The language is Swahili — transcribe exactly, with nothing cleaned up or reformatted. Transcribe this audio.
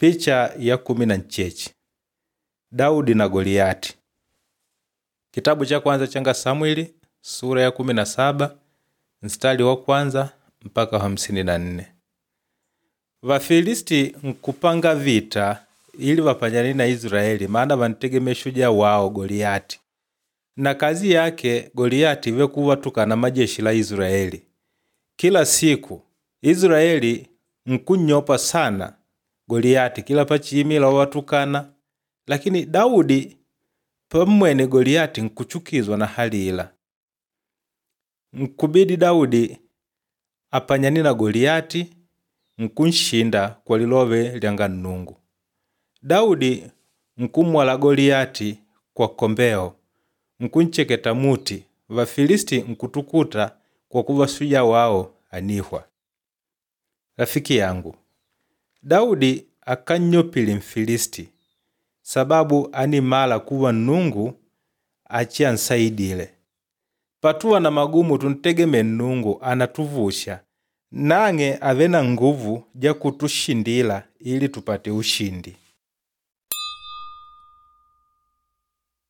Picha ya kumi na nchechi. Daudi na Goliati. Kitabu cha kwanza changa Samueli, sura ya kumi na saba, mstari wa kwanza mpaka hamsini na nne. Wafilisti nkupanga vita ili wapanyane na Israeli, maana wantegemea shujaa wao Goliati. Na kazi yake Goliati iwe kuwatukana majeshi la Israeli. Kila siku Israeli nkunyopa sana Goliati kila pachimila watukana, lakini Daudi pamwene Goliati nkuchukizwa na halila. Nkubidi Daudi apanyani na Goliati nkunshinda kwa lilowe lyanga Nnungu. Daudi nkumwala Goliati kwa kombeo, nkuncheketa muti, Wafilisti nkutukuta kwa kuwa shujaa wao anihwa. Rafiki yangu, Daudi akanyopili Mfilisti, sababu animala kuwa Nnungu achia nsaidile. Patuwa na magumu tuntegeme Nnungu anatuvusha, nange avena nguvu ja kutushindila ili tupate ushindi.